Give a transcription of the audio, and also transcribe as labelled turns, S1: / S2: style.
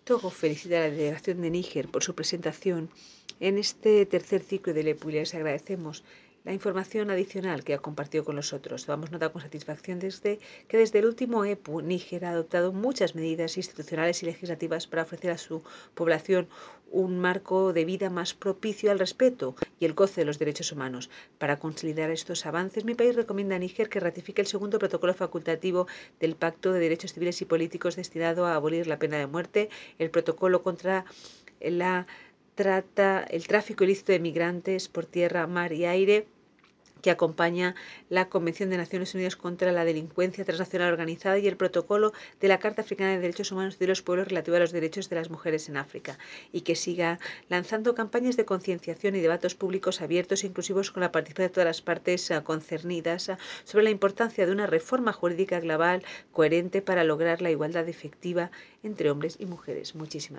S1: Togo felicita a la delegación de Níger por su presentación en este tercer ciclo de LEPU y les agradecemos la información adicional que ha compartido con nosotros. Tomamos nota con satisfacción que desde el último EPU, Níger ha adoptado muchas medidas institucionales y legislativas para ofrecer a su población un marco de vida más propicio al respeto y el goce de los derechos humanos. Para consolidar estos avances, mi país recomienda a Níger que ratifique el segundo protocolo facultativo del Pacto de Derechos Civiles y Políticos destinado a abolir la pena de muerte, el protocolo contra la el tráfico ilícito de migrantes por tierra, mar y aire, que acompaña la Convención de Naciones Unidas contra la Delincuencia Transnacional Organizada y el protocolo de la Carta Africana de Derechos Humanos de los Pueblos relativo a los derechos de las mujeres en África, y que siga lanzando campañas de concienciación y debates públicos abiertos e inclusivos con la participación de todas las partes concernidas sobre la importancia de una reforma jurídica global coherente para lograr la igualdad efectiva entre hombres y mujeres. Muchísimas